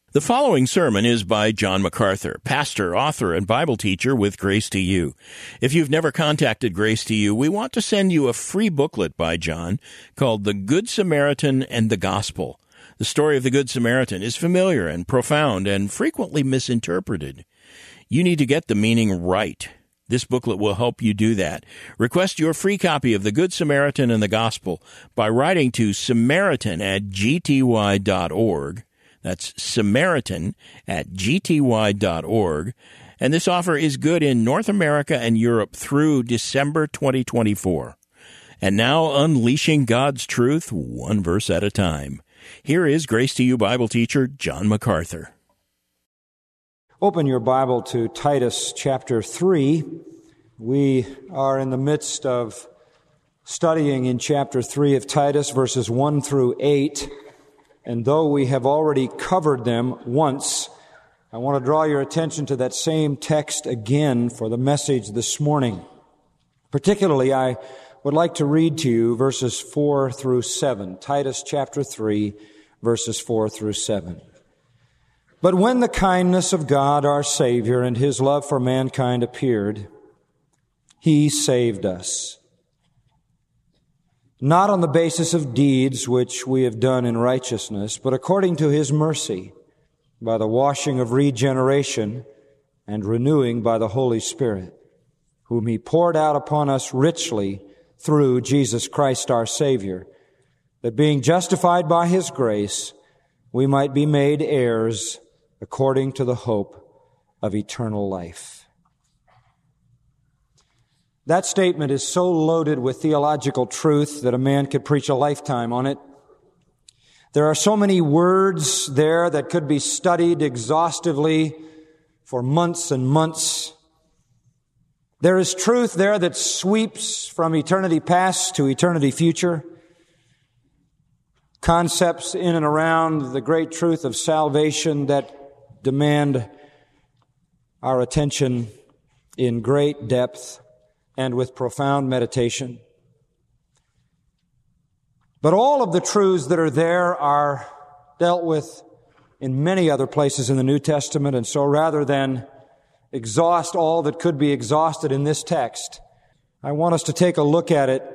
The following sermon is by John MacArthur, pastor, author, and Bible teacher with Grace to You. If you've never contacted Grace to You, we want to send you a free booklet by John called The Good Samaritan and the Gospel. The story of the Good Samaritan is familiar and profound and frequently misinterpreted. You need to get the meaning right. This booklet will help you do that. Request your free copy of The Good Samaritan and the Gospel by writing to samaritan@gty.org. That's Samaritan@gty.org. And this offer is good in North America and Europe through December 2024. And now, unleashing God's truth one verse at a time. Here is Grace to You Bible teacher John MacArthur. Open your Bible to Titus chapter 3. We are in the midst of studying in chapter 3 of Titus, verses 1 through 8. And though we have already covered them once, I want to draw your attention to that same text again for the message this morning. Particularly, I would like to read to you verses 4 through 7. Titus chapter 3, verses 4 through 7. But when the kindness of God our Savior and His love for mankind appeared, He saved us. Not on the basis of deeds which we have done in righteousness, but according to His mercy, by the washing of regeneration and renewing by the Holy Spirit, whom He poured out upon us richly through Jesus Christ our Savior, that being justified by His grace, we might be made heirs according to the hope of eternal life. That statement is so loaded with theological truth that a man could preach a lifetime on it. There are so many words there that could be studied exhaustively for months and months. There is truth there that sweeps from eternity past to eternity future. Concepts in and around the great truth of salvation that demand our attention in great depth and with profound meditation. But all of the truths that are there are dealt with in many other places in the New Testament, and so rather than exhaust all that could be exhausted in this text, I want us to take a look at it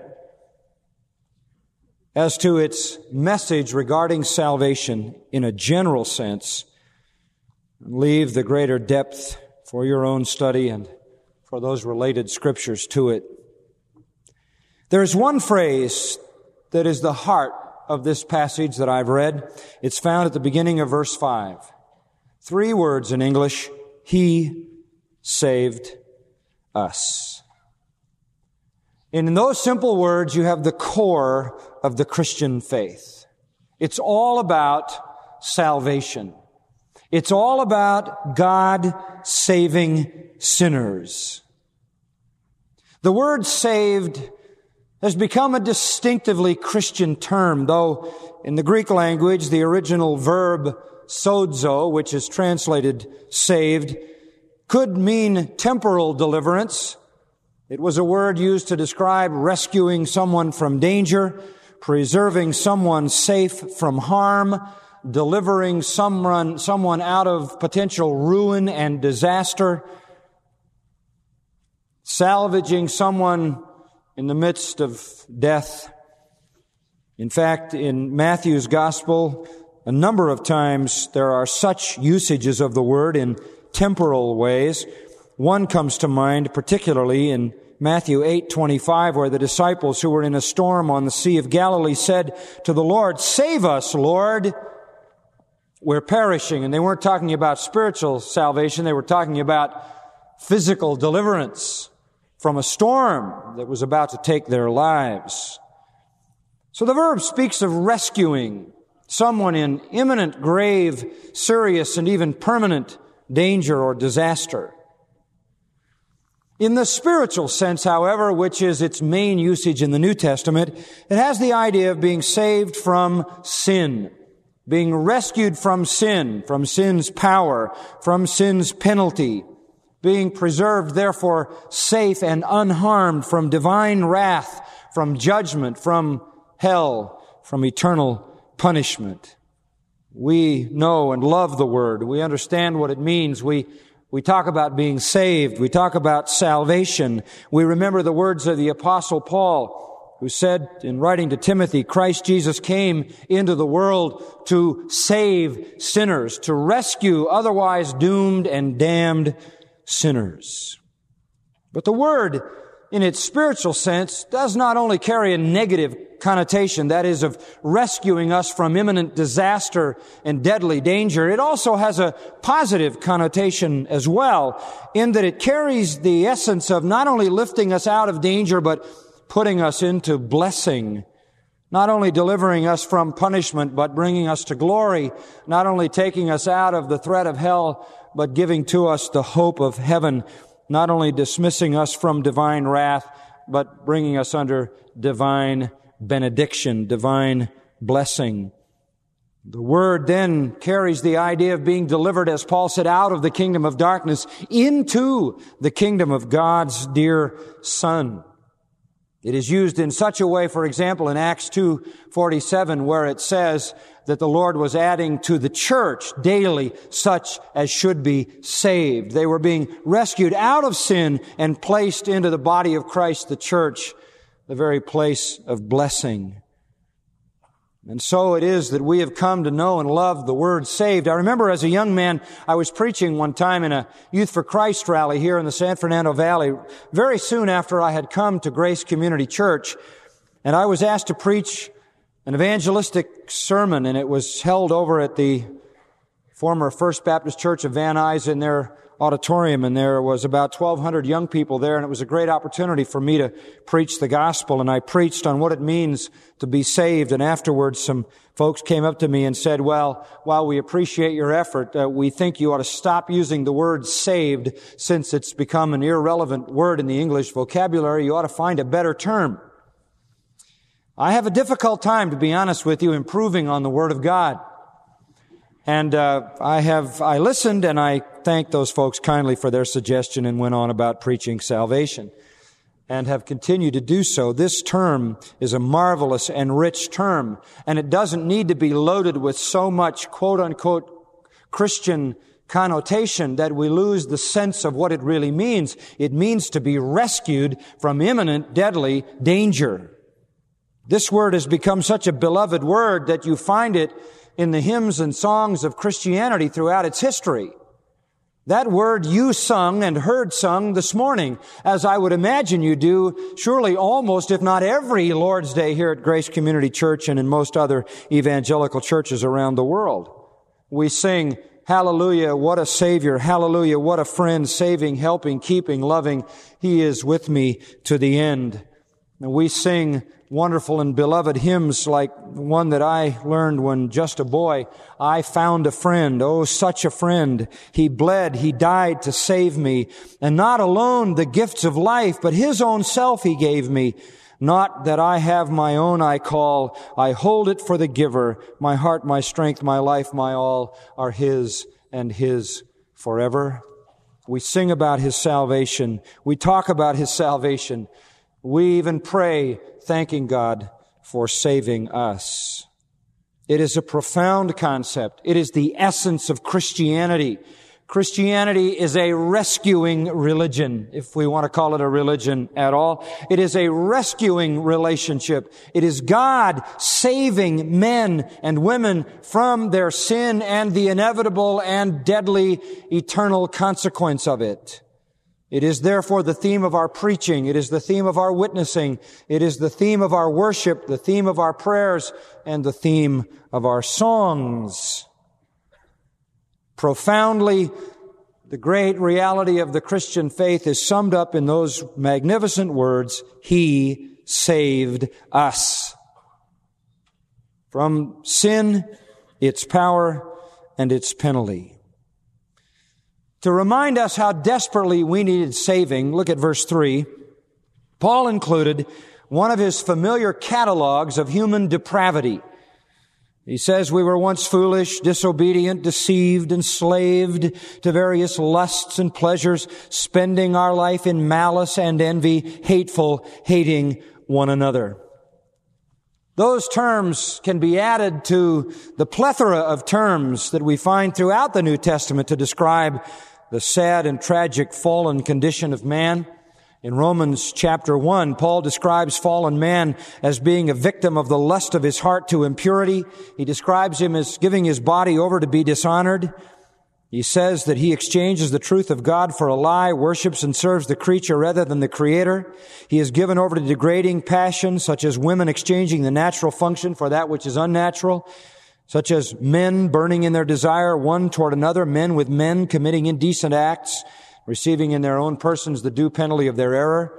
as to its message regarding salvation in a general sense, and leave the greater depth for your own study and for those related scriptures to it. There's one phrase that is the heart of this passage that I've read. It's found at the beginning of verse 5. 3 words in English: He saved us. And in those simple words, you have the core of the Christian faith. It's all about salvation. It's all about God saving sinners. The word saved has become a distinctively Christian term, though in the Greek language, the original verb sozo, which is translated saved, could mean temporal deliverance. It was a word used to describe rescuing someone from danger, preserving someone safe from harm, delivering someone out of potential ruin and disaster, salvaging someone in the midst of death. In fact, in Matthew's Gospel, a number of times there are such usages of the word in temporal ways. One comes to mind particularly in Matthew 8:25, where the disciples who were in a storm on the Sea of Galilee said to the Lord, "Save us, Lord. We're perishing." And they weren't talking about spiritual salvation. They were talking about physical deliverance from a storm that was about to take their lives. So the verb speaks of rescuing someone in imminent, grave, serious, and even permanent danger or disaster. In the spiritual sense, however, which is its main usage in the New Testament, it has the idea of being saved from sin, being rescued from sin's power, from sin's penalty, being preserved, therefore, safe and unharmed from divine wrath, from judgment, from hell, from eternal punishment. We know and love the Word. We understand what it means. We talk about being saved. We talk about salvation. We remember the words of the Apostle Paul, who said in writing to Timothy, Christ Jesus came into the world to save sinners, to rescue otherwise doomed and damned sinners. But the Word, in its spiritual sense, does not only carry a negative connotation, that is, of rescuing us from imminent disaster and deadly danger. It also has a positive connotation as well, in that it carries the essence of not only lifting us out of danger, but putting us into blessing. Not only delivering us from punishment, but bringing us to glory. Not only taking us out of the threat of hell, but giving to us the hope of heaven. Not only dismissing us from divine wrath, but bringing us under divine benediction, divine blessing. The Word then carries the idea of being delivered, as Paul said, out of the kingdom of darkness into the kingdom of God's dear Son. It is used in such a way, for example, in Acts 2:47, where it says that the Lord was adding to the church daily such as should be saved. They were being rescued out of sin and placed into the body of Christ, the church, the very place of blessing. And so it is that we have come to know and love the word saved. I remember as a young man, I was preaching one time in a Youth for Christ rally here in the San Fernando Valley, very soon after I had come to Grace Community Church, and I was asked to preach an evangelistic sermon, and it was held over at the former First Baptist Church of Van Nuys in their auditorium, and there was about 1,200 young people there, and it was a great opportunity for me to preach the gospel, and I preached on what it means to be saved, and afterwards some folks came up to me and said, well, while we appreciate your effort, we think you ought to stop using the word saved since it's become an irrelevant word in the English vocabulary. You ought to find a better term. I have a difficult time, to be honest with you, improving on the Word of God. And I listened, and I thanked those folks kindly for their suggestion and went on about preaching salvation and have continued to do so. This term is a marvelous and rich term, and it doesn't need to be loaded with so much quote-unquote Christian connotation that we lose the sense of what it really means. It means to be rescued from imminent deadly danger. This word has become such a beloved word that you find it in the hymns and songs of Christianity throughout its history. That word you sung and heard sung this morning, as I would imagine you do, surely almost, if not every Lord's Day here at Grace Community Church and in most other evangelical churches around the world. We sing, hallelujah, what a Savior, hallelujah, what a friend, saving, helping, keeping, loving. He is with me to the end. And we sing wonderful and beloved hymns like one that I learned when just a boy. I found a friend, oh, such a friend. He bled, he died to save me. And not alone the gifts of life, but his own self he gave me. Not that I have my own I call, I hold it for the giver. My heart, my strength, my life, my all are his and his forever. We sing about his salvation. We talk about his salvation. We even pray, thanking God for saving us. It is a profound concept. It is the essence of Christianity. Christianity is a rescuing religion, if we want to call it a religion at all. It is a rescuing relationship. It is God saving men and women from their sin and the inevitable and deadly eternal consequence of it. It is therefore the theme of our preaching. It is the theme of our witnessing. It is the theme of our worship, the theme of our prayers, and the theme of our songs. Profoundly, the great reality of the Christian faith is summed up in those magnificent words, He saved us. From sin, its power, and its penalty. To remind us how desperately we needed saving, look at verse 3. Paul included one of his familiar catalogs of human depravity. He says we were once foolish, disobedient, deceived, enslaved to various lusts and pleasures, spending our life in malice and envy, hateful, hating one another. Those terms can be added to the plethora of terms that we find throughout the New Testament to describe the sad and tragic fallen condition of man. In Romans chapter 1, Paul describes fallen man as being a victim of the lust of his heart to impurity. He describes him as giving his body over to be dishonored. He says that he exchanges the truth of God for a lie, worships and serves the creature rather than the Creator. He is given over to degrading passions, such as women exchanging the natural function for that which is unnatural, such as men burning in their desire one toward another, men with men committing indecent acts, receiving in their own persons the due penalty of their error.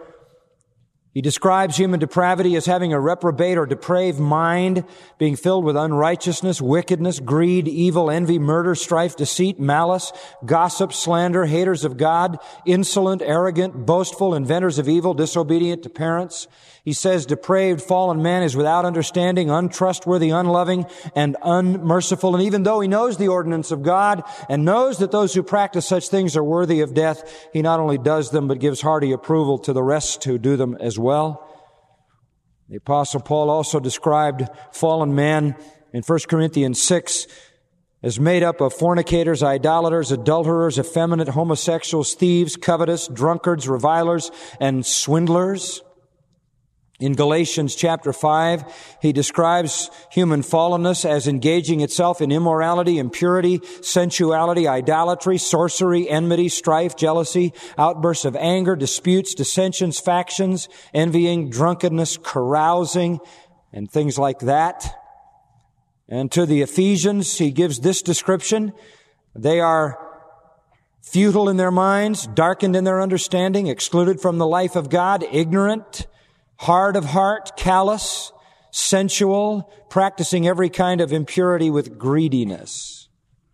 He describes human depravity as having a reprobate or depraved mind, being filled with unrighteousness, wickedness, greed, evil, envy, murder, strife, deceit, malice, gossip, slander, haters of God, insolent, arrogant, boastful, inventors of evil, disobedient to parents. He says depraved, fallen man is without understanding, untrustworthy, unloving, and unmerciful. And even though he knows the ordinance of God and knows that those who practice such things are worthy of death, he not only does them, but gives hearty approval to the rest who do them as well. The Apostle Paul also described fallen man in 1 Corinthians 6 as made up of fornicators, idolaters, adulterers, effeminate, homosexuals, thieves, covetous, drunkards, revilers, and swindlers. In Galatians chapter 5, he describes human fallenness as engaging itself in immorality, impurity, sensuality, idolatry, sorcery, enmity, strife, jealousy, outbursts of anger, disputes, dissensions, factions, envying, drunkenness, carousing, and things like that. And to the Ephesians, he gives this description: they are futile in their minds, darkened in their understanding, excluded from the life of God, ignorant, hard of heart, callous, sensual, practicing every kind of impurity with greediness.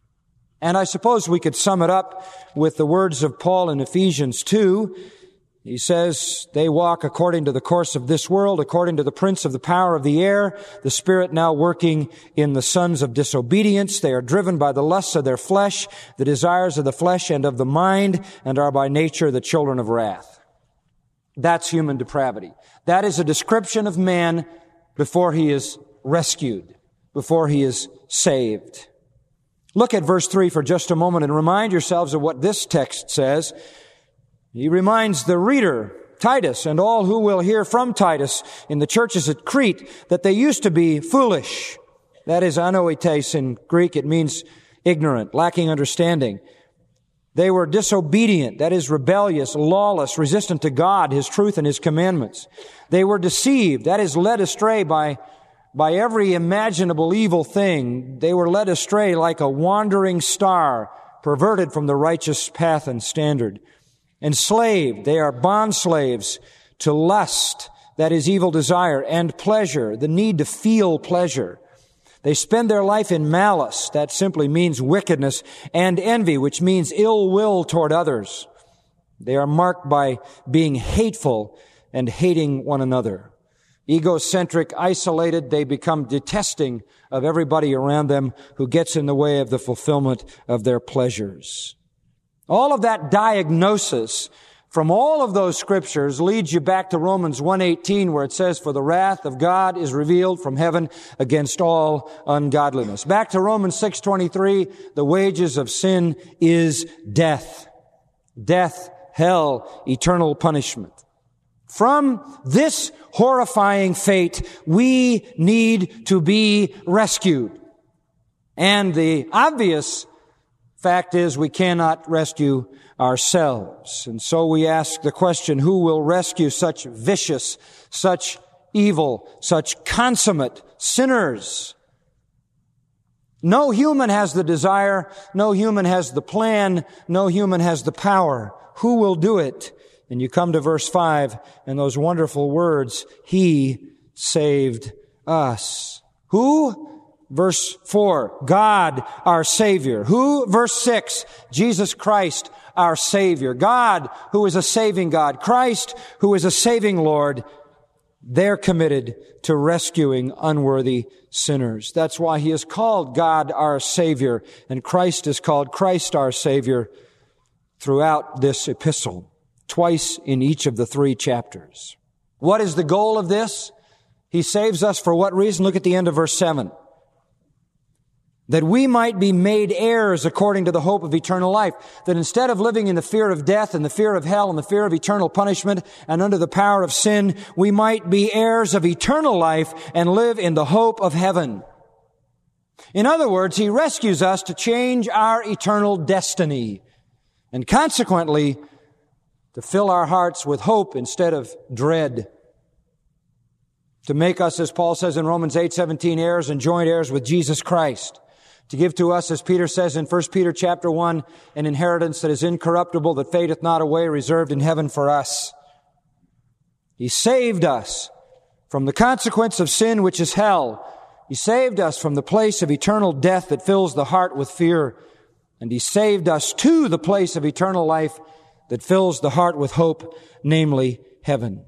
And I suppose we could sum it up with the words of Paul in Ephesians 2. He says, they walk according to the course of this world, according to the prince of the power of the air, the spirit now working in the sons of disobedience. They are driven by the lusts of their flesh, the desires of the flesh and of the mind, and are by nature the children of wrath. That's human depravity. That is a description of man before he is rescued, before he is saved. Look at verse 3 for just a moment and remind yourselves of what this text says. He reminds the reader, Titus, and all who will hear from Titus in the churches at Crete, that they used to be foolish. That is anoites in Greek. It means ignorant, lacking understanding. They were disobedient, that is rebellious, lawless, resistant to God, His truth, and His commandments. They were deceived, that is led astray by every imaginable evil thing. They were led astray like a wandering star, perverted from the righteous path and standard. Enslaved, they are bondslaves to lust, that is evil desire, and pleasure, the need to feel pleasure. They spend their life in malice, that simply means wickedness, and envy, which means ill will toward others. They are marked by being hateful and hating one another. Egocentric, isolated, they become detesting of everybody around them who gets in the way of the fulfillment of their pleasures. All of that diagnosis from all of those scriptures leads you back to Romans 1:18, where it says, for the wrath of God is revealed from heaven against all ungodliness. Back to Romans 6:23, the wages of sin is death. Death, hell, eternal punishment. From this horrifying fate, we need to be rescued. And the obvious fact is we cannot rescue ourselves. And so we ask the question, who will rescue such vicious, such evil, such consummate sinners? No human has the desire, no human has the plan, no human has the power. Who will do it? And you come to verse 5 and those wonderful words, He saved us. Who? Verse 4, God, our Savior. Who? Verse 6, Jesus Christ, our Savior. God, who is a saving God. Christ, who is a saving Lord. They're committed to rescuing unworthy sinners. That's why He is called God, our Savior, and Christ is called Christ, our Savior, throughout this epistle, twice in each of the 3 chapters. What is the goal of this? He saves us for what reason? Look at the end of verse 7. That we might be made heirs according to the hope of eternal life. That instead of living in the fear of death and the fear of hell and the fear of eternal punishment and under the power of sin, we might be heirs of eternal life and live in the hope of heaven. In other words, He rescues us to change our eternal destiny and consequently to fill our hearts with hope instead of dread. To make us, as Paul says in Romans 8:17, heirs and joint heirs with Jesus Christ. To give to us, as Peter says in 1 Peter chapter 1, an inheritance that is incorruptible, that fadeth not away, reserved in heaven for us. He saved us from the consequence of sin, which is hell. He saved us from the place of eternal death that fills the heart with fear. And He saved us to the place of eternal life that fills the heart with hope, namely heaven.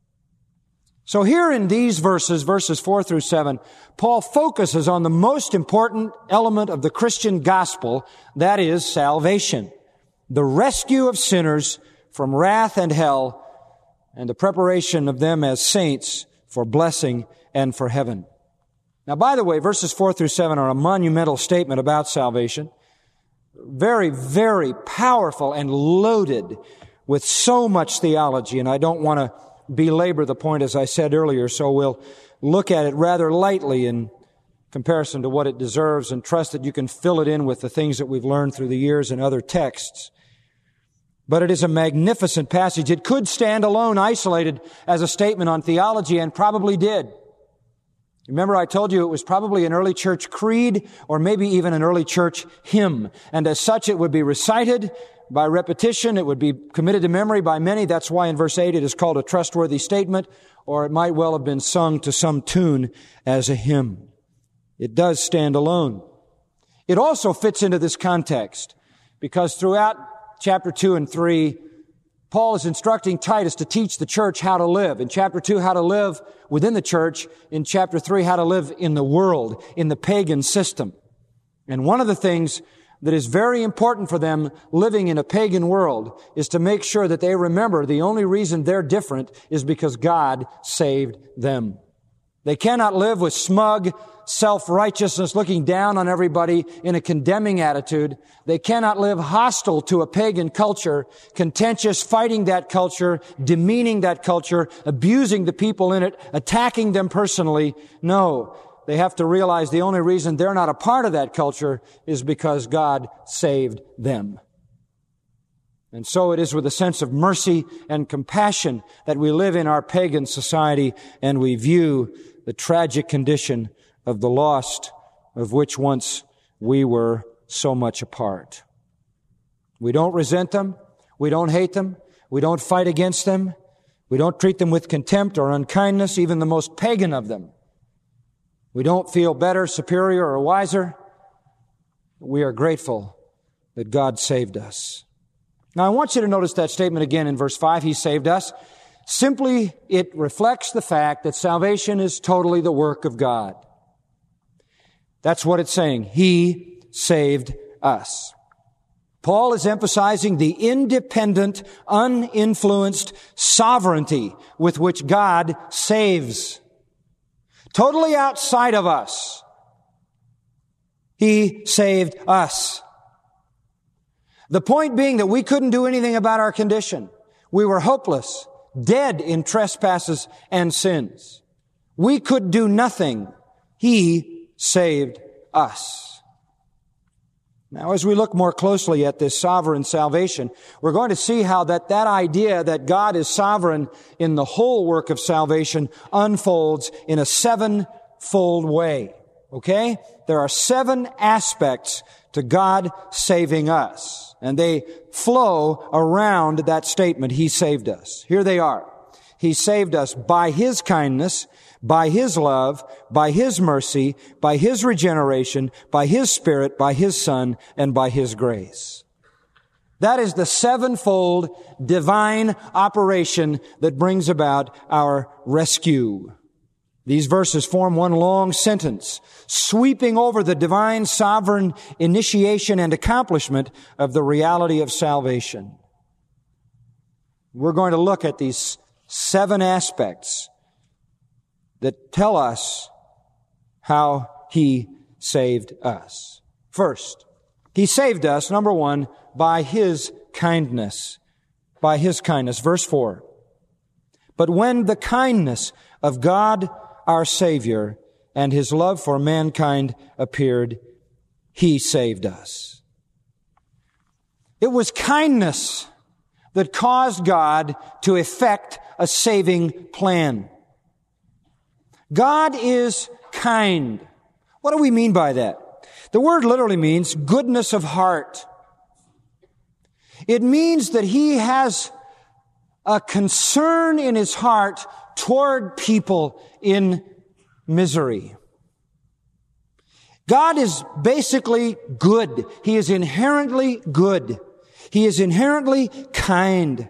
So here in these verses 4 through 7, Paul focuses on the most important element of the Christian gospel, that is salvation. The rescue of sinners from wrath and hell, and the preparation of them as saints for blessing and for heaven. Now, by the way, verses 4 through 7 are a monumental statement about salvation. Very, very powerful and loaded with so much theology, and I don't want to belabor the point, as I said earlier, so we'll look at it rather lightly in comparison to what it deserves and trust that you can fill it in with the things that we've learned through the years in other texts. But it is a magnificent passage. It could stand alone, isolated, as a statement on theology, and probably did. Remember, I told you it was probably an early church creed or maybe even an early church hymn. And as such, it would be recited by repetition. It would be committed to memory by many. That's why in verse 8 it is called a trustworthy statement, or it might well have been sung to some tune as a hymn. It does stand alone. It also fits into this context because throughout chapter 2 and 3, Paul is instructing Titus to teach the church how to live. In chapter 2, how to live within the church. In chapter 3, how to live in the world, in the pagan system. And one of the things that is very important for them living in a pagan world is to make sure that they remember the only reason they're different is because God saved them. They cannot live with smug self-righteousness, looking down on everybody in a condemning attitude. They cannot live hostile to a pagan culture, contentious, fighting that culture, demeaning that culture, abusing the people in it, attacking them personally. No, they have to realize the only reason they're not a part of that culture is because God saved them. And so it is with a sense of mercy and compassion that we live in our pagan society and we view the tragic condition of the lost, of which once we were so much a part. We don't resent them. We don't hate them. We don't fight against them. We don't treat them with contempt or unkindness, even the most pagan of them. We don't feel better, superior, or wiser. We are grateful that God saved us. Now, I want you to notice that statement again in verse 5. He saved us. Simply, it reflects the fact that salvation is totally the work of God. That's what it's saying. He saved us. Paul is emphasizing the independent, uninfluenced sovereignty with which God saves. Totally outside of us. He saved us. The point being that we couldn't do anything about our condition. We were hopeless, dead in trespasses and sins. We could do nothing. He saved us. Now, as we look more closely at this sovereign salvation, we're going to see how that idea that God is sovereign in the whole work of salvation unfolds in a sevenfold way. Okay? There are 7 aspects to God saving us, and they flow around that statement, He saved us. Here they are. He saved us by His kindness, by His love, by His mercy, by His regeneration, by His Spirit, by His Son, and by His grace. That is the sevenfold divine operation that brings about our rescue. These verses form one long sentence, sweeping over the divine sovereign initiation and accomplishment of the reality of salvation. We're going to look at these 7 aspects that tell us how He saved us. First, He saved us, number one, by His kindness. By His kindness. Verse 4. But when the kindness of God our Savior and His love for mankind appeared, He saved us. It was kindness that caused God to effect a saving plan. God is kind. What do we mean by that? The word literally means goodness of heart. It means that He has a concern in His heart toward people in misery. God is basically good. He is inherently good. He is inherently kind.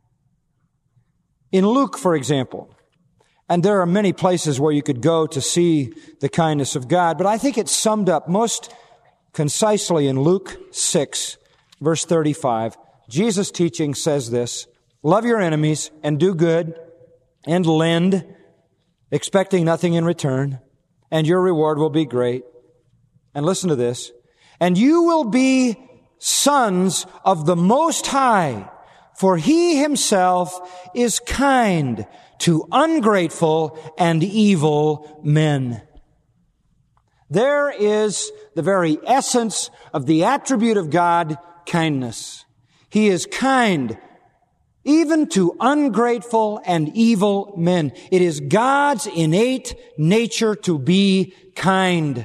In Luke, for example, and there are many places where you could go to see the kindness of God, but I think it's summed up most concisely in Luke 6, verse 35. Jesus' teaching says this: love your enemies and do good and lend, expecting nothing in return, and your reward will be great. And listen to this: and you will be sons of the Most High, for He Himself is kind to ungrateful and evil men. There is the very essence of the attribute of God, kindness. He is kind even to ungrateful and evil men. It is God's innate nature to be kind,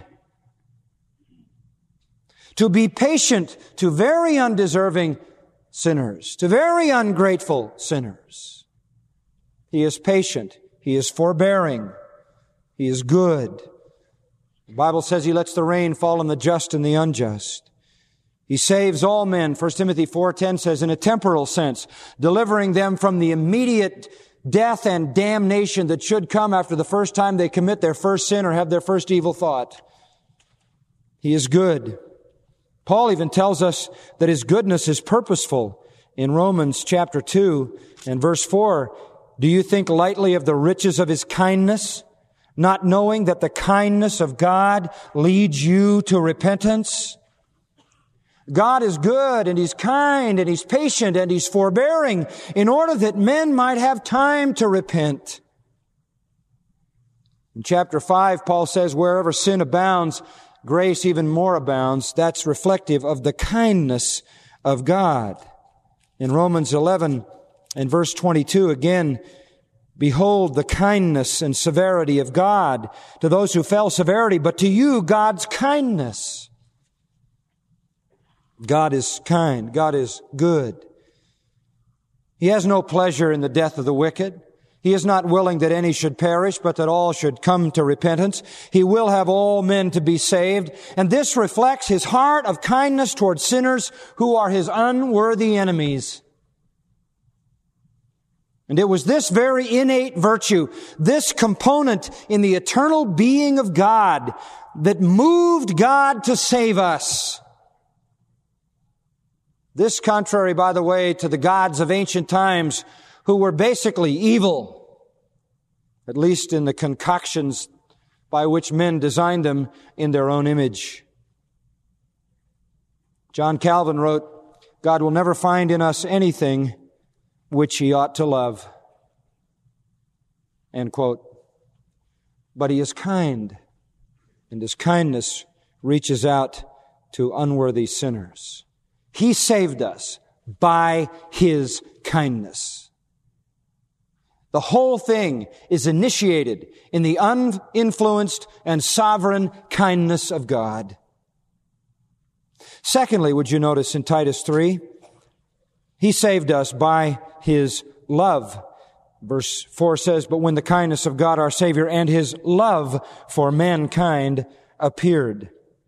to be patient to very undeserving sinners, to very ungrateful sinners. He is patient. He is forbearing. He is good. The Bible says He lets the rain fall on the just and the unjust. He saves all men. 1 Timothy 4:10 says, in a temporal sense, delivering them from the immediate death and damnation that should come after the first time they commit their first sin or have their first evil thought. He is good. Paul even tells us that His goodness is purposeful in Romans chapter 2 and verse 4. Do you think lightly of the riches of His kindness, not knowing that the kindness of God leads you to repentance? God is good and He's kind and He's patient and He's forbearing in order that men might have time to repent. In chapter 5, Paul says, wherever sin abounds, grace even more abounds. That's reflective of the kindness of God. In Romans 11 and verse 22, again, behold the kindness and severity of God. To those who fell, severity, but to you, God's kindness. God is kind. God is good. He has no pleasure in the death of the wicked. He is not willing that any should perish, but that all should come to repentance. He will have all men to be saved. And this reflects His heart of kindness toward sinners who are His unworthy enemies. And it was this very innate virtue, this component in the eternal being of God, that moved God to save us. This contrary, by the way, to the gods of ancient times, who were basically evil, at least in the concoctions by which men designed them in their own image. John Calvin wrote, God will never find in us anything which He ought to love. End quote. But He is kind, and His kindness reaches out to unworthy sinners. He saved us by His kindness. The whole thing is initiated in the uninfluenced and sovereign kindness of God. Secondly, would you notice in Titus 3, He saved us by His love. Verse 4 says, but when the kindness of God our Savior and His love for mankind appeared.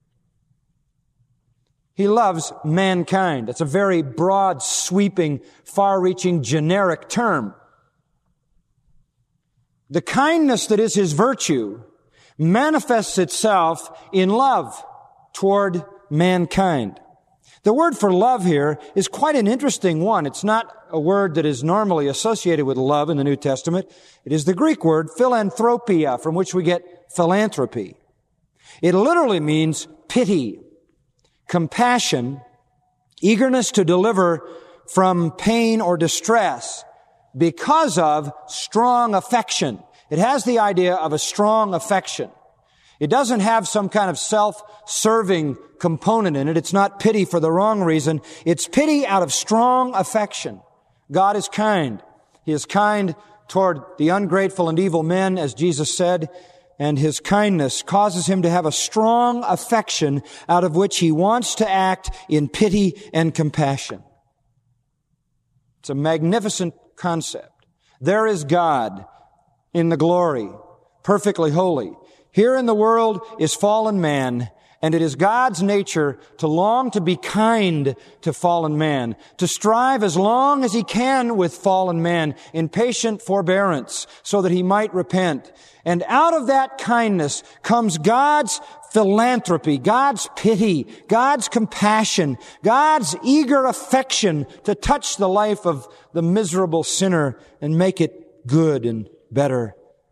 He loves mankind. That's a very broad, sweeping, far-reaching, generic term. The kindness that is His virtue manifests itself in love toward mankind. The word for love here is quite an interesting one. It's not a word that is normally associated with love in the New Testament. It is the Greek word philanthropia, from which we get philanthropy. It literally means pity, compassion, eagerness to deliver from pain or distress because of strong affection. It has the idea of a strong affection. It doesn't have some kind of self-serving component in it. It's not pity for the wrong reason. It's pity out of strong affection. God is kind. He is kind toward the ungrateful and evil men, as Jesus said, and His kindness causes Him to have a strong affection out of which He wants to act in pity and compassion. It's a magnificent concept. There is God in the glory, perfectly holy. Here in the world is fallen man, and it is God's nature to long to be kind to fallen man, to strive as long as He can with fallen man in patient forbearance so that he might repent. And out of that kindness comes God's philanthropy, God's pity, God's compassion, God's eager affection to touch the life of the miserable sinner and make it good and better.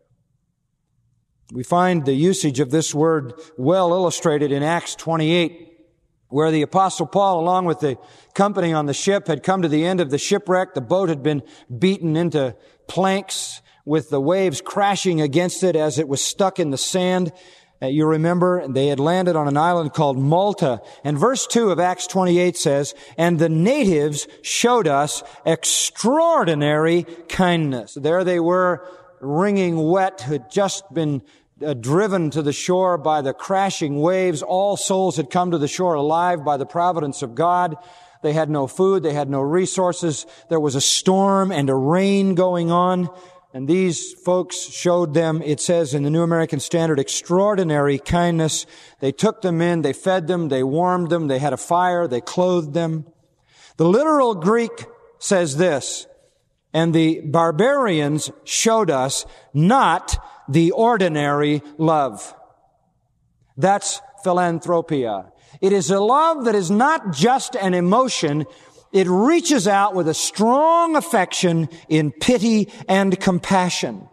We find the usage of this word well illustrated in Acts 28, where the Apostle Paul, along with the company on the ship, had come to the end of the shipwreck. The boat had been beaten into planks with the waves crashing against it as it was stuck in the sand. You remember, they had landed on an island called Malta. And verse 2 of Acts 28 says, "And the natives showed us extraordinary kindness." There they were, wringing wet, had just been driven to the shore by the crashing waves. All souls had come to the shore alive by the providence of God. They had no food. They had no resources. There was a storm and a rain going on. And these folks showed them, it says in the New American Standard, extraordinary kindness. They took them in, they fed them, they warmed them, they had a fire, they clothed them. The literal Greek says this, "And the barbarians showed us not the ordinary love." That's philanthropia. It is a love that is not just an emotion. It reaches out with a strong affection in pity and compassion.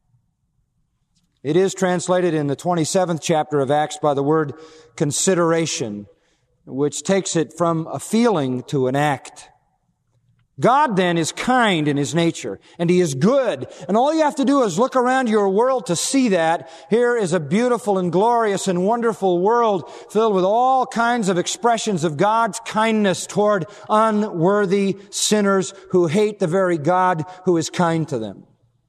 It is translated in the 27th chapter of Acts by the word consideration, which takes it from a feeling to an act. God then is kind in His nature, and He is good. And all you have to do is look around your world to see that. Here is a beautiful and glorious and wonderful world filled with all kinds of expressions of God's kindness toward unworthy sinners who hate the very God who is kind to them.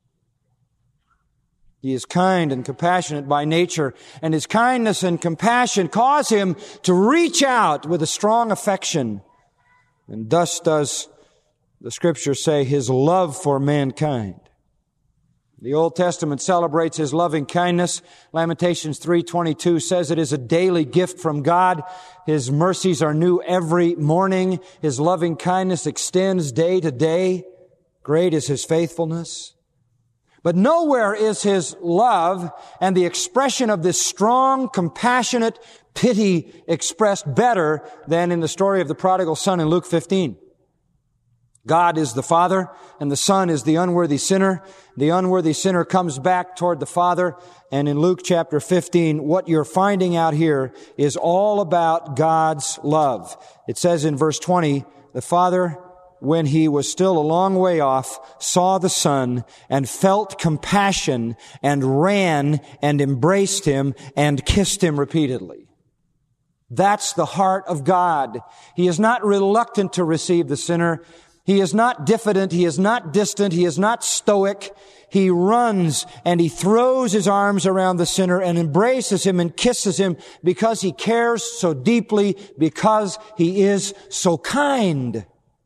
He is kind and compassionate by nature, and His kindness and compassion cause Him to reach out with a strong affection. And thus does the Scriptures say His love for mankind. The Old Testament celebrates His loving kindness. Lamentations 3:22 says it is a daily gift from God. His mercies are new every morning. His loving kindness extends day to day. Great is His faithfulness. But nowhere is His love and the expression of this strong, compassionate pity expressed better than in the story of the prodigal son in Luke 15. God is the Father, and the Son is the unworthy sinner. The unworthy sinner comes back toward the Father, and in Luke chapter 15, what you're finding out here is all about God's love. It says in verse 20, "The Father, when He was still a long way off, saw the Son, and felt compassion, and ran and embraced Him, and kissed Him repeatedly." That's the heart of God. He is not reluctant to receive the sinner. He is not diffident. He is not distant. He is not stoic. He runs and He throws His arms around the sinner and embraces him and kisses him because He cares so deeply, because He is so kind.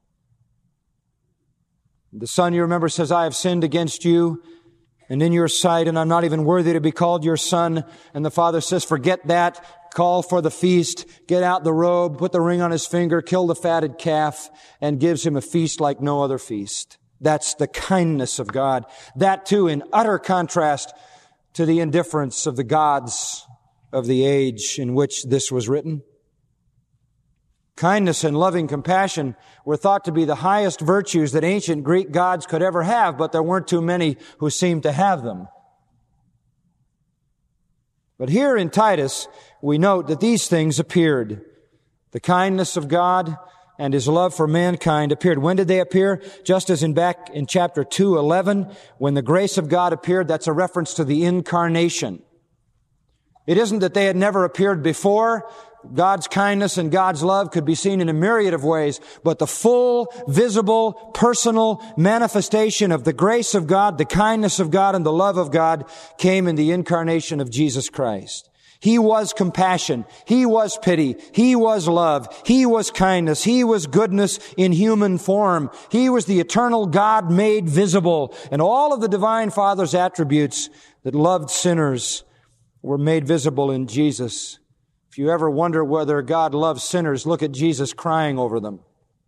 The Son, you remember, says, "I have sinned against you and in your sight, and I'm not even worthy to be called your son." And the Father says, "Forget that. Call for the feast, get out the robe, put the ring on his finger, kill the fatted calf," and gives him a feast like no other feast. That's the kindness of God. That too in utter contrast to the indifference of the gods of the age in which this was written. Kindness and loving compassion were thought to be the highest virtues that ancient Greek gods could ever have, but there weren't too many who seemed to have them. But here in Titus, we note that these things appeared. The kindness of God and His love for mankind appeared. When did they appear? Just as back in chapter 2:11, when the grace of God appeared, that's a reference to the incarnation. It isn't that they had never appeared before. God's kindness and God's love could be seen in a myriad of ways, but the full, visible, personal manifestation of the grace of God, the kindness of God, and the love of God came in the incarnation of Jesus Christ. He was compassion. He was pity. He was love. He was kindness. He was goodness in human form. He was the eternal God made visible. And all of the Divine Father's attributes that loved sinners were made visible in Jesus. If you ever wonder whether God loves sinners, look at Jesus crying over them.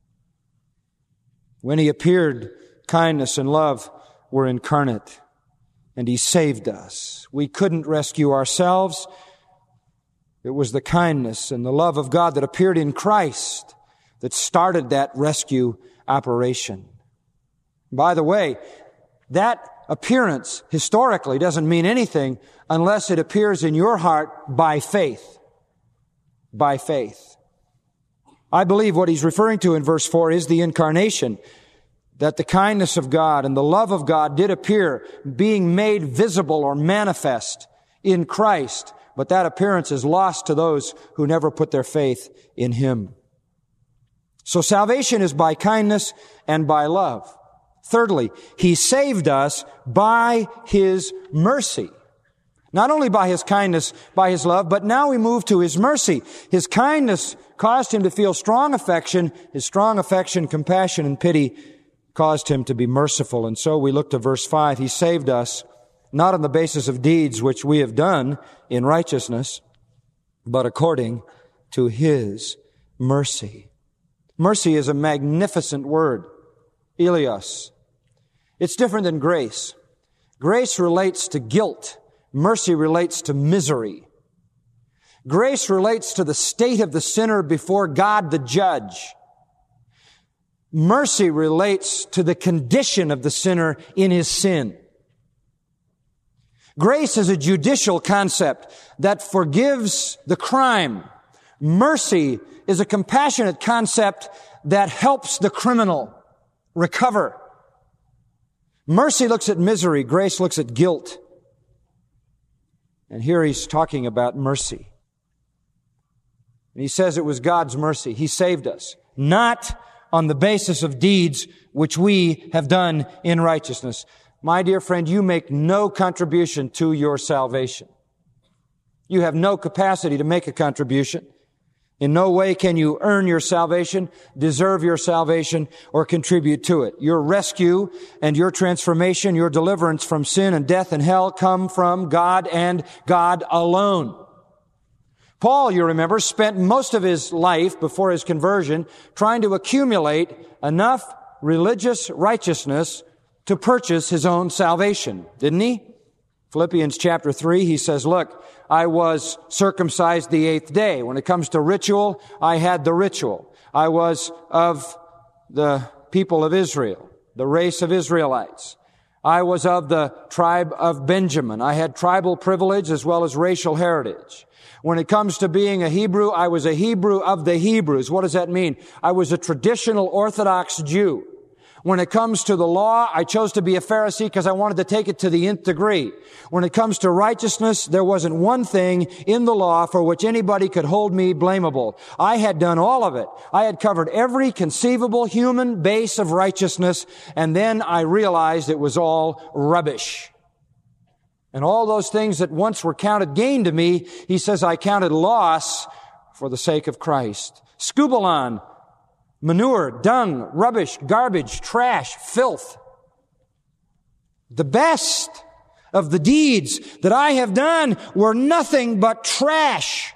When He appeared, kindness and love were incarnate, and He saved us. We couldn't rescue ourselves. It was the kindness and the love of God that appeared in Christ that started that rescue operation. By the way, that appearance historically doesn't mean anything unless it appears in your heart by faith. By faith. I believe what he's referring to in verse 4 is the incarnation, that the kindness of God and the love of God did appear, being made visible or manifest in Christ, but that appearance is lost to those who never put their faith in Him. So salvation is by kindness and by love. Thirdly, He saved us by His mercy. Not only by His kindness, by His love, but now we move to His mercy. His kindness caused Him to feel strong affection. His strong affection, compassion, and pity caused Him to be merciful. And so we look to verse 5. He saved us not on the basis of deeds which we have done in righteousness, but according to His mercy. Mercy is a magnificent word. Eleos. It's different than grace. Grace relates to guilt. Mercy relates to misery. Grace relates to the state of the sinner before God the judge. Mercy relates to the condition of the sinner in his sin. Grace is a judicial concept that forgives the crime. Mercy is a compassionate concept that helps the criminal recover. Mercy looks at misery. Grace looks at guilt. And here he's talking about mercy. And he says it was God's mercy. He saved us, not on the basis of deeds which we have done in righteousness. My dear friend, you make no contribution to your salvation. You have no capacity to make a contribution. In no way can you earn your salvation, deserve your salvation, or contribute to it. Your rescue and your transformation, your deliverance from sin and death and hell come from God and God alone. Paul, you remember, spent most of his life before his conversion trying to accumulate enough religious righteousness to purchase his own salvation, didn't he? Philippians chapter 3, he says, look, I was circumcised the 8th day. When it comes to ritual, I had the ritual. I was of the people of Israel, the race of Israelites. I was of the tribe of Benjamin. I had tribal privilege as well as racial heritage. When it comes to being a Hebrew, I was a Hebrew of the Hebrews. What does that mean? I was a traditional Orthodox Jew. When it comes to the law, I chose to be a Pharisee because I wanted to take it to the nth degree. When it comes to righteousness, there wasn't one thing in the law for which anybody could hold me blamable. I had done all of it. I had covered every conceivable human base of righteousness, and then I realized it was all rubbish. And all those things that once were counted gain to me, he says, I counted loss for the sake of Christ. Scubalon, manure, dung, rubbish, garbage, trash, filth. The best of the deeds that I have done were nothing but trash.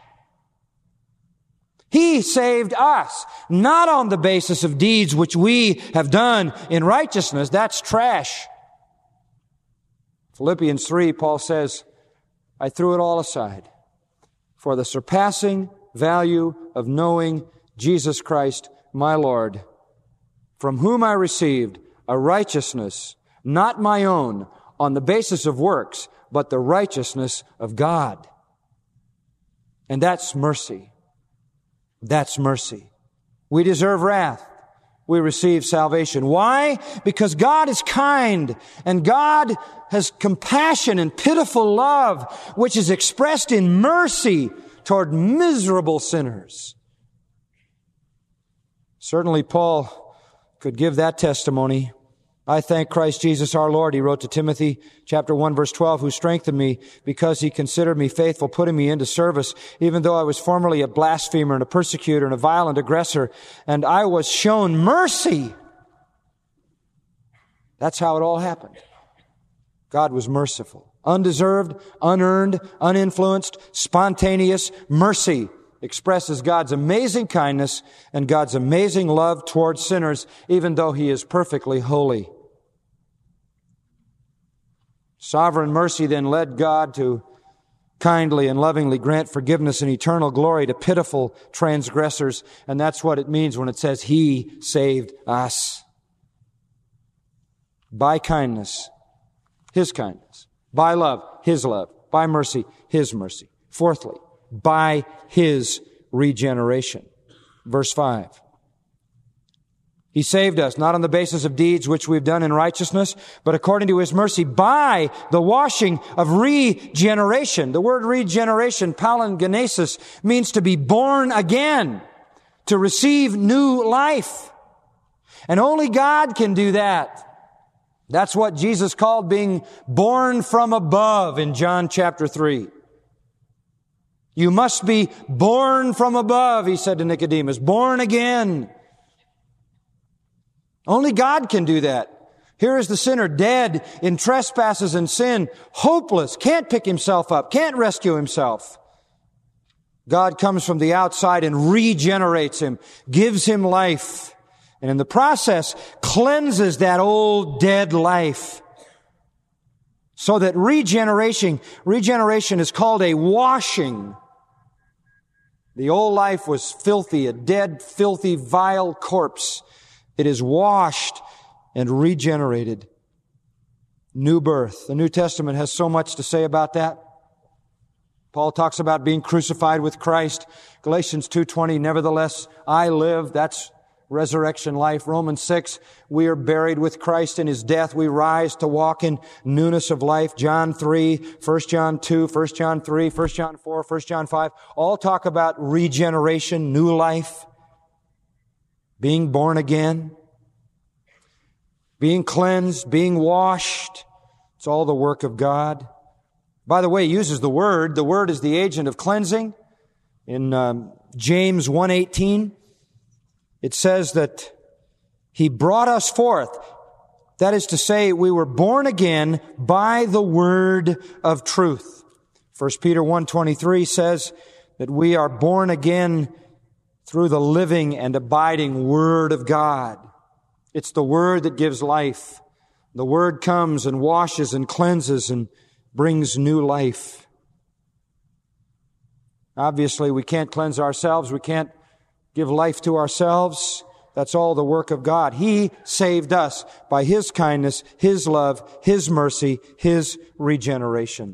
He saved us, not on the basis of deeds which we have done in righteousness. That's trash. Philippians 3, Paul says, I threw it all aside for the surpassing value of knowing Jesus Christ, my Lord, from whom I received a righteousness, not my own, on the basis of works, but the righteousness of God. And that's mercy. That's mercy. We deserve wrath. We receive salvation. Why? Because God is kind, and God has compassion and pitiful love, which is expressed in mercy toward miserable sinners. Certainly Paul could give that testimony. I thank Christ Jesus our Lord, he wrote to Timothy, chapter 1, verse 12, who strengthened me because he considered me faithful, putting me into service, even though I was formerly a blasphemer and a persecutor and a violent aggressor, and I was shown mercy. That's how it all happened. God was merciful. Undeserved, unearned, uninfluenced, spontaneous mercy expresses God's amazing kindness and God's amazing love towards sinners, even though he is perfectly holy. Sovereign mercy then led God to kindly and lovingly grant forgiveness and eternal glory to pitiful transgressors, and that's what it means when it says he saved us. By kindness, his kindness. By love, his love. By mercy, his mercy. Fourthly, by his regeneration. Verse 5. He saved us, not on the basis of deeds which we've done in righteousness, but according to his mercy by the washing of regeneration. The word regeneration, palingenesis, means to be born again, to receive new life. And only God can do that. That's what Jesus called being born from above in John chapter 3. You must be born from above, he said to Nicodemus, born again. Only God can do that. Here is the sinner dead in trespasses and sin, hopeless, can't pick himself up, can't rescue himself. God comes from the outside and regenerates him, gives him life, and in the process cleanses that old dead life. So that regeneration is called a washing. The old life was filthy, a dead, filthy, vile corpse. It is washed and regenerated. New birth. The New Testament has so much to say about that. Paul talks about being crucified with Christ. Galatians 2:20, nevertheless, I live. That's resurrection life. Romans 6, we are buried with Christ in his death. We rise to walk in newness of life. John 3, 1 John 2, 1 John 3, 1 John 4, 1 John 5, all talk about regeneration, new life, being born again, being cleansed, being washed. It's all the work of God. By the way, he uses the Word. The Word is the agent of cleansing. In James 1:18, it says that he brought us forth. That is to say, we were born again by the word of truth. 1 Peter 1:23 says that we are born again through the living and abiding Word of God. It's the Word that gives life. The Word comes and washes and cleanses and brings new life. Obviously, we can't cleanse ourselves. We can't give life to ourselves. That's all the work of God. He saved us by his kindness, his love, his mercy, his regeneration.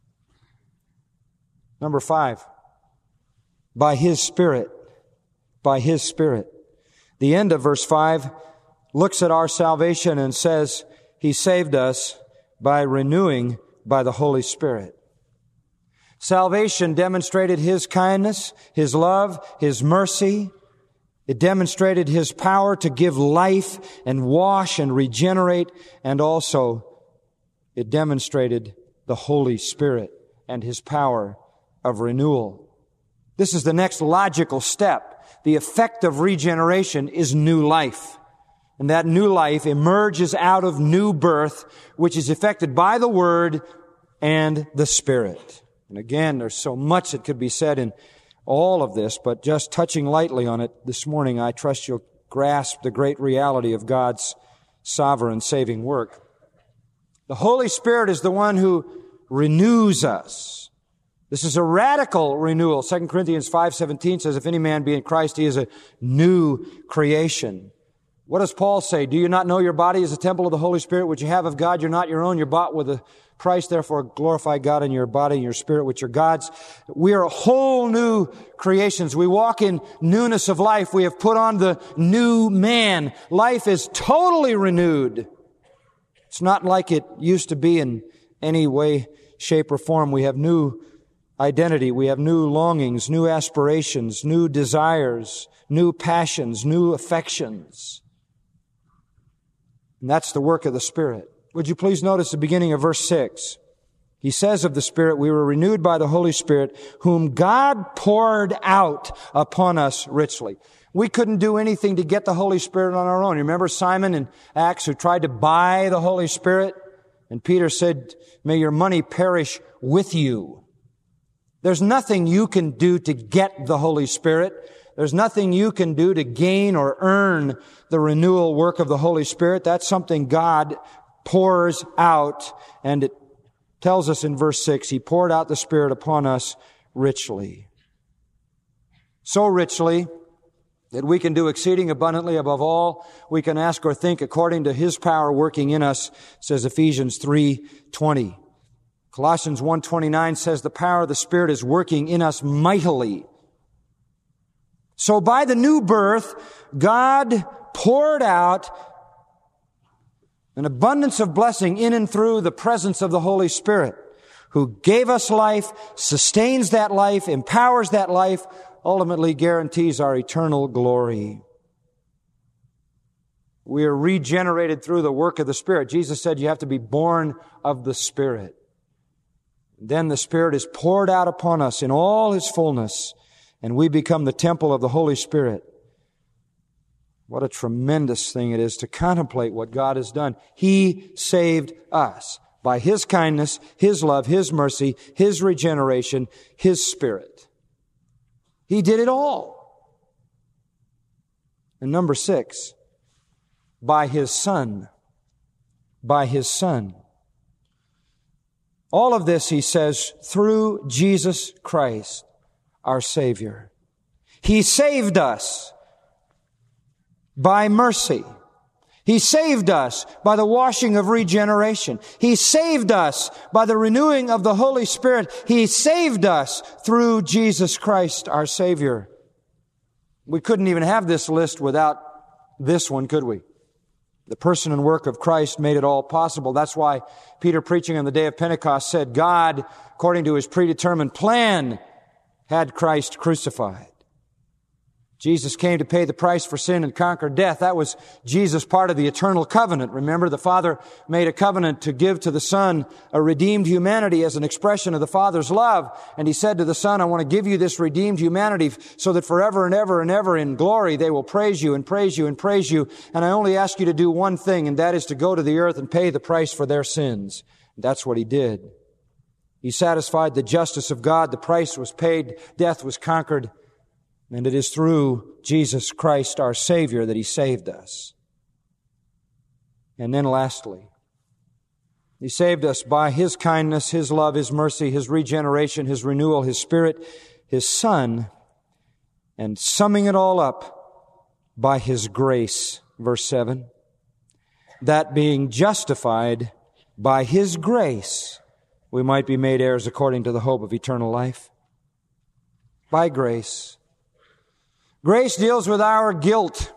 Number 5, by his Spirit. By his Spirit. The end of verse 5 looks at our salvation and says he saved us by renewing by the Holy Spirit. Salvation demonstrated his kindness, his love, his mercy. It demonstrated his power to give life and wash and regenerate, and also it demonstrated the Holy Spirit and his power of renewal. This is the next logical step. The effect of regeneration is new life. And that new life emerges out of new birth, which is effected by the Word and the Spirit. And again, there's so much that could be said in all of this, but just touching lightly on it this morning, I trust you'll grasp the great reality of God's sovereign saving work. The Holy Spirit is the one who renews us. This is a radical renewal. 2 Corinthians 5:17 says, if any man be in Christ, he is a new creation. What does Paul say? Do you not know your body is a temple of the Holy Spirit, which you have of God? You're not your own. You're bought with a price. Therefore, glorify God in your body and your spirit, which are God's. We are whole new creations. We walk in newness of life. We have put on the new man. Life is totally renewed. It's not like it used to be in any way, shape, or form. We have new identity. We have new longings, new aspirations, new desires, new passions, new affections. And that's the work of the Spirit. Would you please notice the beginning of verse 6? He says of the Spirit, we were renewed by the Holy Spirit, whom God poured out upon us richly. We couldn't do anything to get the Holy Spirit on our own. You remember Simon in Acts who tried to buy the Holy Spirit? And Peter said, may your money perish with you. There's nothing you can do to get the Holy Spirit. There's nothing you can do to gain or earn the renewal work of the Holy Spirit. That's something God pours out. And it tells us in verse 6, He poured out the Spirit upon us richly. So richly that we can do exceeding abundantly above all we can ask or think according to His power working in us, says Ephesians 3:20. Colossians 1:29 says the power of the Spirit is working in us mightily. So by the new birth, God poured out an abundance of blessing in and through the presence of the Holy Spirit, who gave us life, sustains that life, empowers that life, ultimately guarantees our eternal glory. We are regenerated through the work of the Spirit. Jesus said you have to be born of the Spirit. Then the Spirit is poured out upon us in all His fullness, and we become the temple of the Holy Spirit. What a tremendous thing it is to contemplate what God has done. He saved us by His kindness, His love, His mercy, His regeneration, His Spirit. He did it all. And number 6, by His Son. By His Son. All of this, he says, through Jesus Christ, our Savior. He saved us by mercy. He saved us by the washing of regeneration. He saved us by the renewing of the Holy Spirit. He saved us through Jesus Christ, our Savior. We couldn't even have this list without this one, could we? The person and work of Christ made it all possible. That's why Peter, preaching on the day of Pentecost, said God, according to His predetermined plan, had Christ crucified. Jesus came to pay the price for sin and conquer death. That was Jesus' part of the eternal covenant. Remember, the Father made a covenant to give to the Son a redeemed humanity as an expression of the Father's love. And He said to the Son, I want to give you this redeemed humanity so that forever and ever and ever in glory they will praise you and praise you and praise you. And I only ask you to do one thing, and that is to go to the earth and pay the price for their sins. And that's what He did. He satisfied the justice of God. The price was paid. Death was conquered. And it is through Jesus Christ, our Savior, that He saved us. And then lastly, He saved us by His kindness, His love, His mercy, His regeneration, His renewal, His Spirit, His Son, and summing it all up by His grace. Verse 7, that being justified by His grace, we might be made heirs according to the hope of eternal life. By grace. Grace deals with our guilt.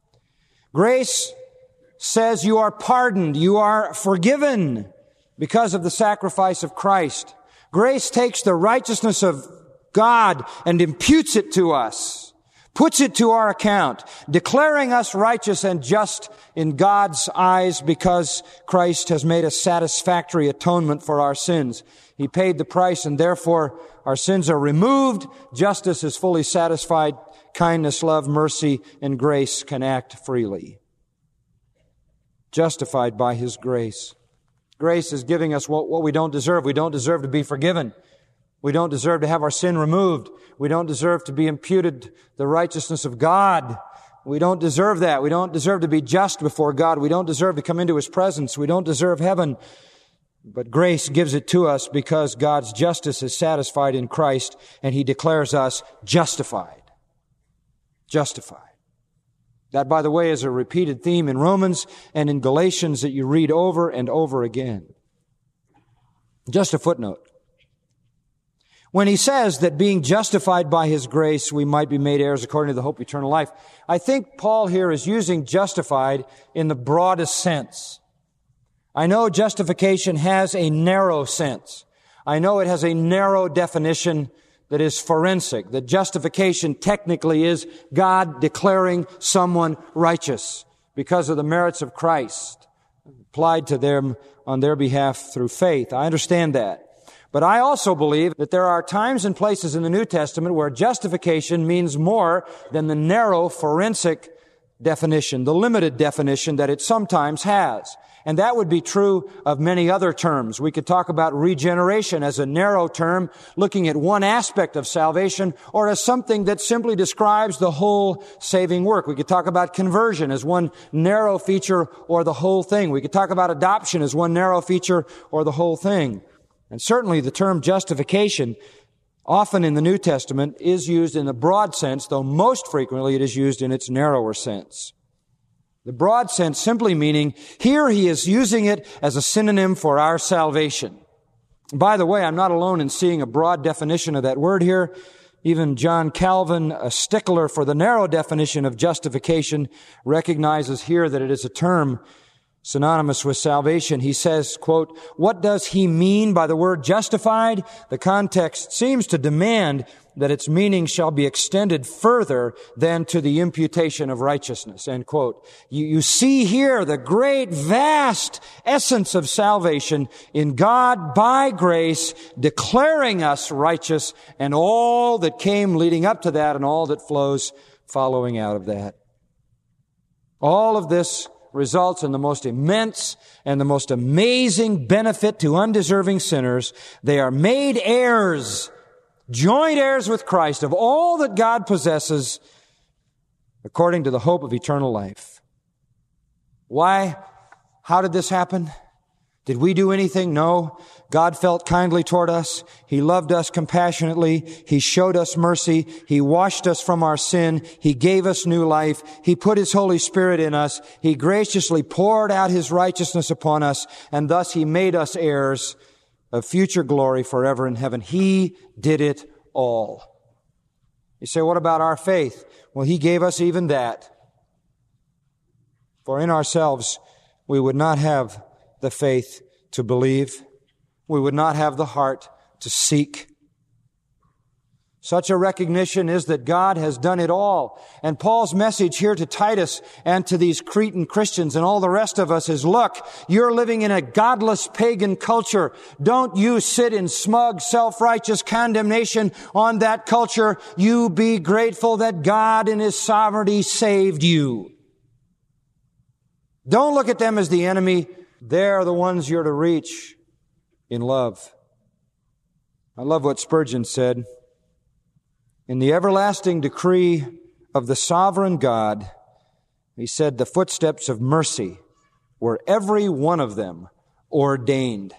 Grace says you are pardoned, you are forgiven because of the sacrifice of Christ. Grace takes the righteousness of God and imputes it to us, puts it to our account, declaring us righteous and just in God's eyes because Christ has made a satisfactory atonement for our sins. He paid the price, and therefore our sins are removed. Justice is fully satisfied. Kindness, love, mercy, and grace can act freely. Justified by His grace. Grace is giving us what we don't deserve. We don't deserve to be forgiven. We don't deserve to have our sin removed. We don't deserve to be imputed the righteousness of God. We don't deserve that. We don't deserve to be just before God. We don't deserve to come into His presence. We don't deserve heaven. But grace gives it to us because God's justice is satisfied in Christ, and He declares us justified. Justified. That, by the way, is a repeated theme in Romans and in Galatians that you read over and over again. Just a footnote. When he says that being justified by His grace, we might be made heirs according to the hope of eternal life, I think Paul here is using justified in the broadest sense. I know justification has a narrow sense. I know it has a narrow definition that is forensic. That justification technically is God declaring someone righteous because of the merits of Christ applied to them on their behalf through faith. I understand that. But I also believe that there are times and places in the New Testament where justification means more than the narrow forensic definition, the limited definition that it sometimes has. And that would be true of many other terms. We could talk about regeneration as a narrow term, looking at one aspect of salvation, or as something that simply describes the whole saving work. We could talk about conversion as one narrow feature or the whole thing. We could talk about adoption as one narrow feature or the whole thing. And certainly the term justification, often in the New Testament, is used in the broad sense, though most frequently it is used in its narrower sense. The broad sense simply meaning, here he is using it as a synonym for our salvation. By the way, I'm not alone in seeing a broad definition of that word here. Even John Calvin, a stickler for the narrow definition of justification, recognizes here that it is a term synonymous with salvation. He says, quote, "What does he mean by the word justified? The context seems to demand that its meaning shall be extended further than to the imputation of righteousness," end quote. You see here the great, vast essence of salvation in God by grace declaring us righteous and all that came leading up to that and all that flows following out of that. All of this results in the most immense and the most amazing benefit to undeserving sinners. They are made heirs, joint heirs with Christ of all that God possesses according to the hope of eternal life. Why? How did this happen? Did we do anything? No. God felt kindly toward us. He loved us compassionately. He showed us mercy. He washed us from our sin. He gave us new life. He put His Holy Spirit in us. He graciously poured out His righteousness upon us, and thus He made us heirs of future glory forever in heaven. He did it all. You say, what about our faith? Well, He gave us even that. For in ourselves, we would not have the faith to believe. We would not have the heart to seek. Such a recognition is that God has done it all. And Paul's message here to Titus and to these Cretan Christians and all the rest of us is, look, you're living in a godless pagan culture. Don't you sit in smug, self-righteous condemnation on that culture. You be grateful that God in His sovereignty saved you. Don't look at them as the enemy. They're the ones you're to reach in love. I love what Spurgeon said. In the everlasting decree of the sovereign God, he said, the footsteps of mercy were every one of them ordained.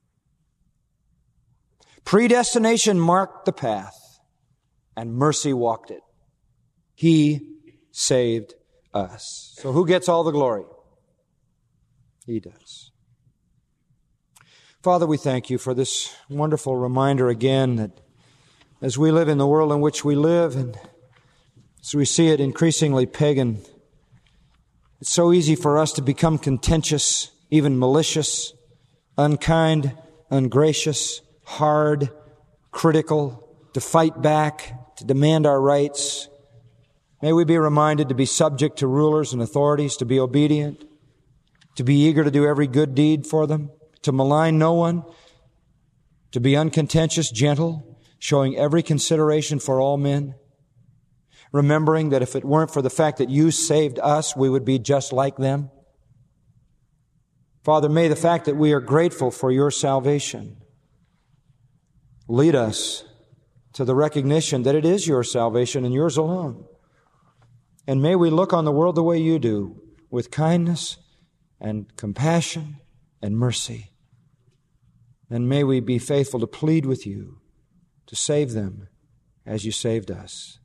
Predestination marked the path, and mercy walked it. He saved us. So who gets all the glory? He does. Father, we thank You for this wonderful reminder again that as we live in the world in which we live and as we see it increasingly pagan, it's so easy for us to become contentious, even malicious, unkind, ungracious, hard, critical, to fight back, to demand our rights. May we be reminded to be subject to rulers and authorities, to be obedient, to be eager to do every good deed for them, to malign no one, to be uncontentious, gentle, showing every consideration for all men, remembering that if it weren't for the fact that You saved us, we would be just like them. Father, may the fact that we are grateful for Your salvation lead us to the recognition that it is Your salvation and Yours alone. And may we look on the world the way You do, with kindness and compassion and mercy. And may we be faithful to plead with you to save them as you saved us.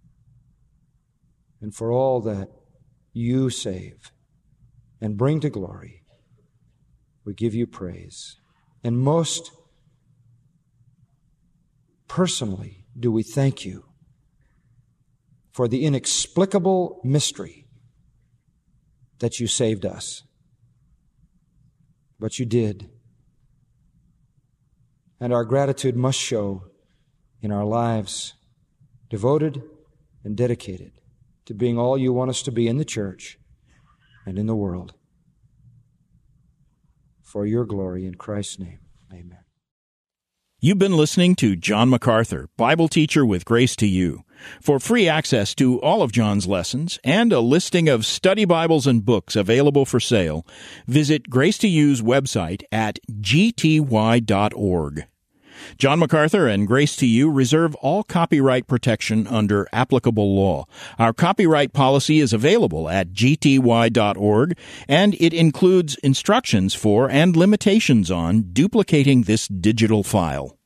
And for all that you save and bring to glory, we give you praise. And most personally do we thank you for the inexplicable mystery that you saved us. But you did. And our gratitude must show in our lives, devoted and dedicated to being all you want us to be in the church and in the world. For your glory, in Christ's name, amen. You've been listening to John MacArthur, Bible teacher with Grace to You. For free access to all of John's lessons and a listing of study Bibles and books available for sale, visit Grace to You's website at gty.org. John MacArthur and Grace to You reserve all copyright protection under applicable law. Our copyright policy is available at gty.org, and it includes instructions for and limitations on duplicating this digital file.